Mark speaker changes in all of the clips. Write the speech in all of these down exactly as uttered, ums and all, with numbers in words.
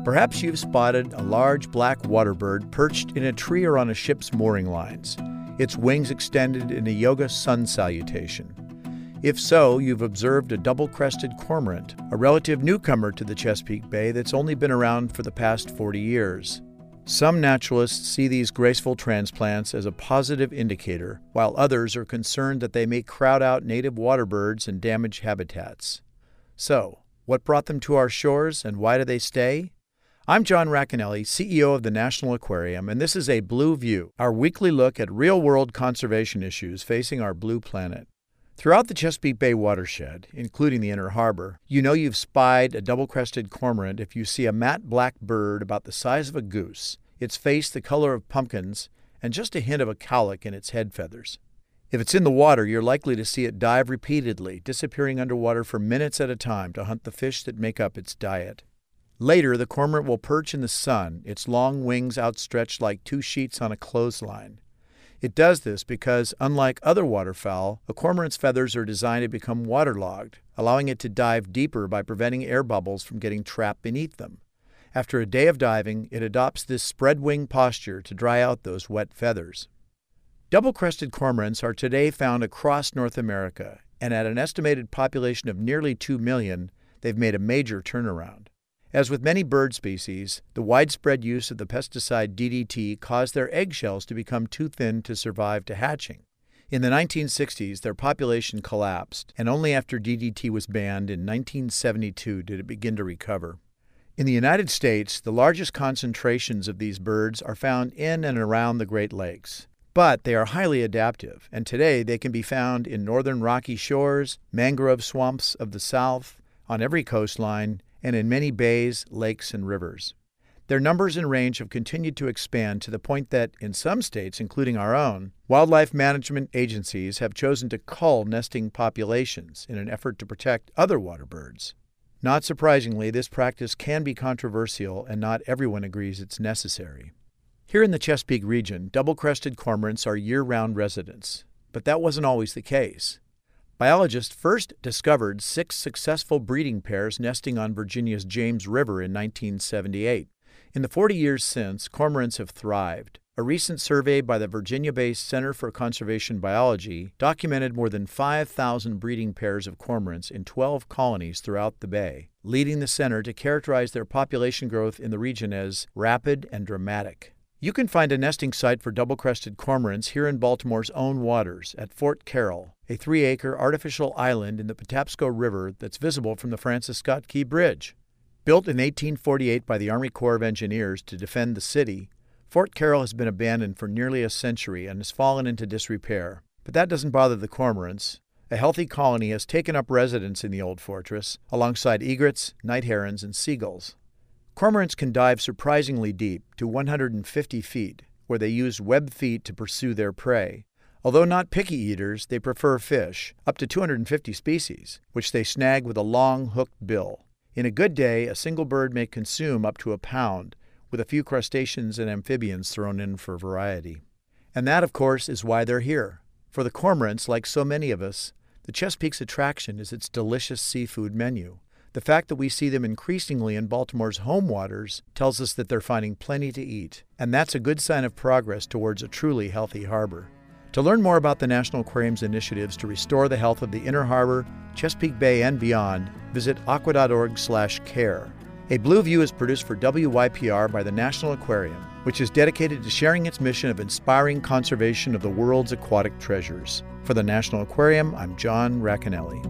Speaker 1: Perhaps you've spotted a large black waterbird perched in a tree or on a ship's mooring lines, its wings extended in a yoga sun salutation. If so, you've observed a double-crested cormorant, a relative newcomer to the Chesapeake Bay that's only been around for the past forty years. Some naturalists see these graceful transplants as a positive indicator, while others are concerned that they may crowd out native waterbirds and damage habitats. So, what brought them to our shores and why do they stay? I'm John Racanelli, C E O of the National Aquarium, and this is a Blue View, our weekly look at real-world conservation issues facing our blue planet. Throughout the Chesapeake Bay watershed, including the Inner Harbor, you know you've spied a double-crested cormorant if you see a matte black bird about the size of a goose, its face the color of pumpkins, and just a hint of a cowlick in its head feathers. If it's in the water, you're likely to see it dive repeatedly, disappearing underwater for minutes at a time to hunt the fish that make up its diet. Later, the cormorant will perch in the sun, its long wings outstretched like two sheets on a clothesline. It does this because, unlike other waterfowl, a cormorant's feathers are designed to become waterlogged, allowing it to dive deeper by preventing air bubbles from getting trapped beneath them. After a day of diving, it adopts this spread-wing posture to dry out those wet feathers. Double-crested cormorants are today found across North America, and at an estimated population of nearly two million, they've made a major turnaround. As with many bird species, the widespread use of the pesticide D D T caused their eggshells to become too thin to survive to hatching. In the nineteen sixties, their population collapsed, and only after D D T was banned in nineteen seventy-two did it begin to recover. In the United States, the largest concentrations of these birds are found in and around the Great Lakes. But they are highly adaptive, and today they can be found in northern rocky shores, mangrove swamps of the South, on every coastline, and in many bays, lakes, and rivers. Their numbers and range have continued to expand to the point that, in some states, including our own, wildlife management agencies have chosen to cull nesting populations in an effort to protect other water birds. Not surprisingly, this practice can be controversial, and not everyone agrees it's necessary. Here in the Chesapeake region, double-crested cormorants are year-round residents, but that wasn't always the case. Biologists first discovered six successful breeding pairs nesting on Virginia's James River in nineteen seventy-eight. In the forty years since, cormorants have thrived. A recent survey by the Virginia-based Center for Conservation Biology documented more than five thousand breeding pairs of cormorants in twelve colonies throughout the bay, leading the center to characterize their population growth in the region as rapid and dramatic. You can find a nesting site for double-crested cormorants here in Baltimore's own waters at Fort Carroll, a three-acre artificial island in the Patapsco River that's visible from the Francis Scott Key Bridge. Built in eighteen forty-eight by the Army Corps of Engineers to defend the city, Fort Carroll has been abandoned for nearly a century and has fallen into disrepair. But that doesn't bother the cormorants. A healthy colony has taken up residence in the old fortress, alongside egrets, night herons, and seagulls. Cormorants can dive surprisingly deep, to one hundred fifty feet, where they use web feet to pursue their prey. Although not picky eaters, they prefer fish, up to two hundred fifty species, which they snag with a long, hooked bill. In a good day, a single bird may consume up to a pound, with a few crustaceans and amphibians thrown in for variety. And that, of course, is why they're here. For the cormorants, like so many of us, the Chesapeake's attraction is its delicious seafood menu. The fact that we see them increasingly in Baltimore's home waters tells us that they're finding plenty to eat, and that's a good sign of progress towards a truly healthy harbor. To learn more about the National Aquarium's initiatives to restore the health of the Inner Harbor, Chesapeake Bay, and beyond, visit aqua dot org slash care. A Blue View is produced for W Y P R by the National Aquarium, which is dedicated to sharing its mission of inspiring conservation of the world's aquatic treasures. For the National Aquarium, I'm John Racanelli.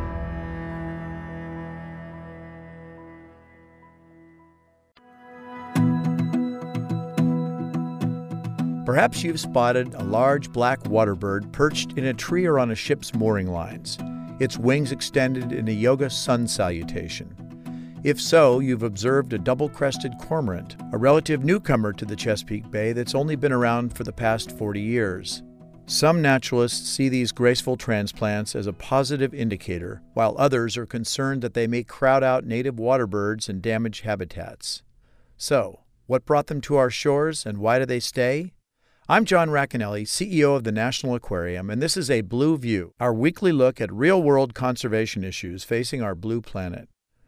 Speaker 1: Perhaps you've spotted a large black waterbird perched in a tree or on a ship's mooring lines, its wings extended in a yoga sun salutation. If so, you've observed a double-crested cormorant, a relative newcomer to the Chesapeake Bay that's only been around for the past forty years. Some naturalists see these graceful transplants as a positive indicator, while others are concerned that they may crowd out native water birds and damage habitats. So, what brought them to our shores and why do they stay? I'm John Racanelli, C E O of the National Aquarium, and this is a Blue View, our weekly look at real-world conservation issues facing our blue planet.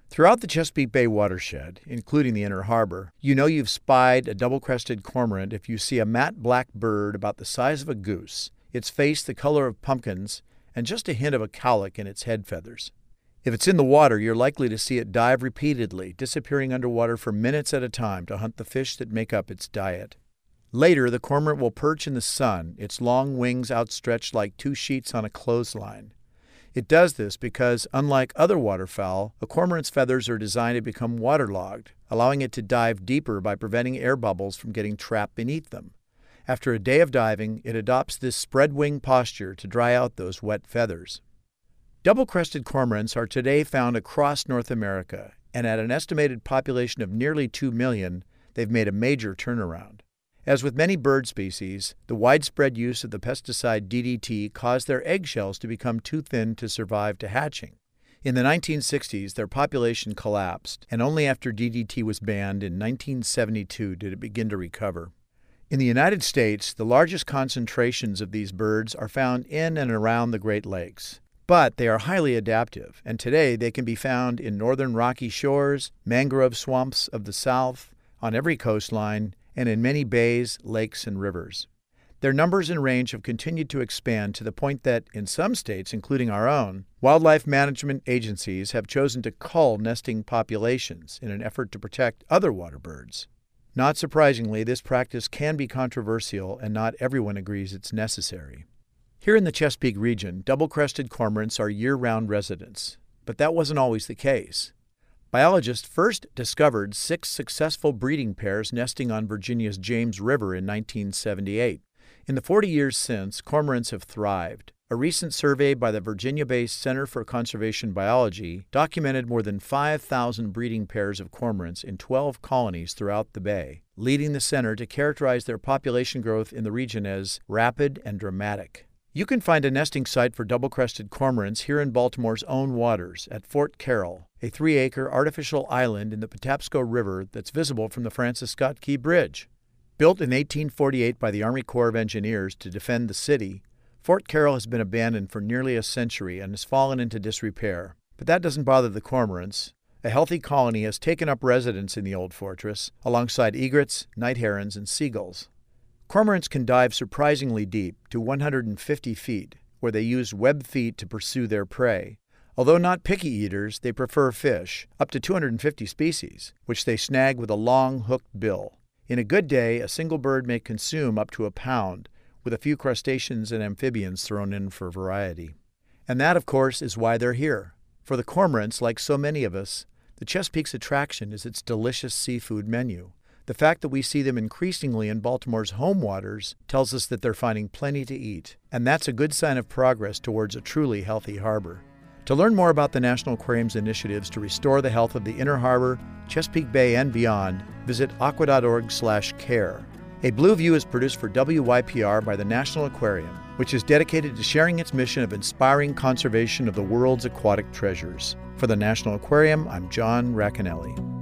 Speaker 1: Throughout the Chesapeake Bay watershed, including the Inner Harbor, you know you've spied a double-crested cormorant if you see a matte black bird about the size of a goose, its face the color of pumpkins, and just a hint of a cowlick in its head feathers. If it's in the water, you're likely to see it dive repeatedly, disappearing underwater for minutes at a time to hunt the fish that make up its diet. Later, the cormorant will perch in the sun, its long wings outstretched like two sheets on a clothesline. It does this because, unlike other waterfowl, a cormorant's feathers are designed to become waterlogged, allowing it to dive deeper by preventing air bubbles from getting trapped beneath them. After a day of diving, it adopts this spread-wing posture to dry out those wet feathers. Double-crested cormorants are today found across North America, and at an estimated population of nearly two million, they've made a major turnaround. As with many bird species, the widespread use of the pesticide D D T caused their eggshells to become too thin to survive to hatching. In the nineteen sixties, their population collapsed, and only after D D T was banned in nineteen seventy-two did it begin to recover. In the United States, the largest concentrations of these birds are found in and around the Great Lakes. But they are highly adaptive, and today they can be found in northern rocky shores, mangrove swamps of the South, on every coastline, and in many bays, lakes, and rivers. Their numbers and range have continued to expand to the point that, in some states, including our own, wildlife management agencies have chosen to cull nesting populations in an effort to protect other water birds. Not surprisingly, this practice can be controversial, and not everyone agrees it's necessary. Here in the Chesapeake region, double-crested cormorants are year-round residents, but that wasn't always the case. Biologists first discovered six successful breeding pairs nesting on Virginia's James River in nineteen seventy-eight. In the forty years since, cormorants have thrived. A recent survey by the Virginia-based Center for Conservation Biology documented more than five thousand breeding pairs of cormorants in twelve colonies throughout the bay, leading the center to characterize their population growth in the region as rapid and dramatic. You can find a nesting site for double-crested cormorants here in Baltimore's own waters at Fort Carroll, a three-acre artificial island in the Patapsco River that's visible from the Francis Scott Key Bridge. Built in eighteen forty-eight by the Army Corps of Engineers to defend the city, Fort Carroll has been abandoned for nearly a century and has fallen into disrepair. But that doesn't bother the cormorants. A healthy colony has taken up residence in the old fortress, alongside egrets, night herons, and seagulls. Cormorants can dive surprisingly deep, to one hundred fifty feet, where they use webbed feet to pursue their prey. Although not picky eaters, they prefer fish, up to two hundred fifty species, which they snag with a long, hooked bill. In a good day, a single bird may consume up to a pound, with a few crustaceans and amphibians thrown in for variety. And that, of course, is why they're here. For the cormorants, like so many of us, the Chesapeake's attraction is its delicious seafood menu. The fact that we see them increasingly in Baltimore's home waters tells us that they're finding plenty to eat, and that's a good sign of progress towards a truly healthy harbor. To learn more about the National Aquarium's initiatives to restore the health of the Inner Harbor, Chesapeake Bay, and beyond, visit aqua dot org slash care. A Blue View is produced for W Y P R by the National Aquarium, which is dedicated to sharing its mission of inspiring conservation of the world's aquatic treasures. For the National Aquarium, I'm John Racanelli.